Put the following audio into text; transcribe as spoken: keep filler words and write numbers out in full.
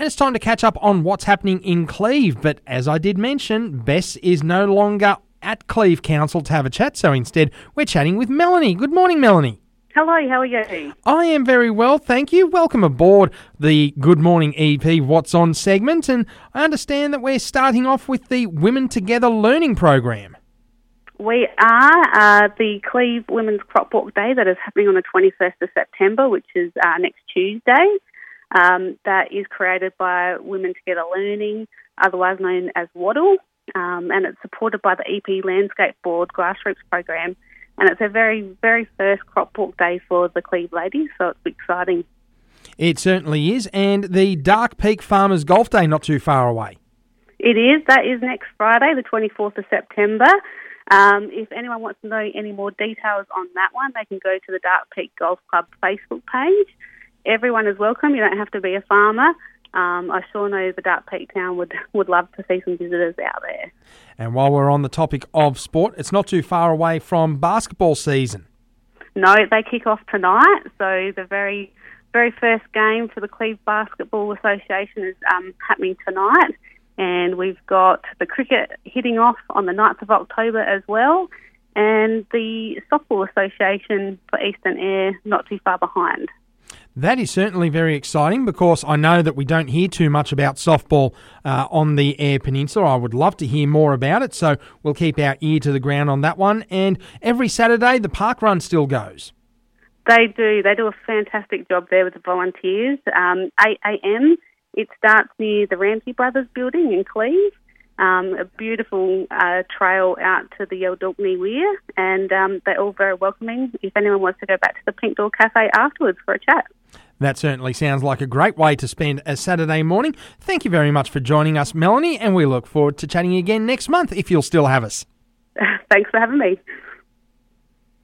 and it's time to catch up on what's happening in Cleve. But as I did mention, Bess is no longer at Cleve Council to have a chat, so instead we're chatting with Melanie. Good morning, Melanie. Hello, how are you? I am very well, thank you. Welcome aboard the Good Morning E P What's On segment, and I understand that we're starting off with the Women Together Learning Program. We are uh, the Cleve Women's Crop Walk Day that is happening on the twenty-first of September, which is uh, next Tuesday. Um, that is created by Women Together Learning, otherwise known as WADL, um, and it's supported by the E P Landscape Board Grassroots Program. And it's a very, very first crop walk day for the Cleve ladies, so it's exciting. It certainly is. And the Dark Peak Farmers Golf Day not too far away. It is. That is next Friday, the twenty-fourth of September. Um, if anyone wants to know any more details on that one, they can go to the Dark Peak Golf Club Facebook page. Everyone is welcome. You don't have to be a farmer. Um, I sure know the Dark Peak town would, would love to see some visitors out there. And while we're on the topic of sport, it's not too far away from basketball season. No, they kick off tonight. So the very, very first game for the Cleve Basketball Association is um, happening tonight. And we've got the cricket hitting off on the ninth of October as well. And the Softball Association for Eastern Air not too far behind. That is certainly very exciting because I know that we don't hear too much about softball uh, on the Eyre Peninsula. I would love to hear more about it, so we'll keep our ear to the ground on that one. And every Saturday, the park run still goes. They do. They do a fantastic job there with the volunteers. Um, eight a.m. It starts near the Ramsey Brothers building in Cleve. Um, a beautiful uh, trail out to the Yeldalkney Weir, and um, they're all very welcoming if anyone wants to go back to the Pink Door Cafe afterwards for a chat. That certainly sounds like a great way to spend a Saturday morning. Thank you very much for joining us, Melanie, and we look forward to chatting again next month if you'll still have us. Thanks for having me.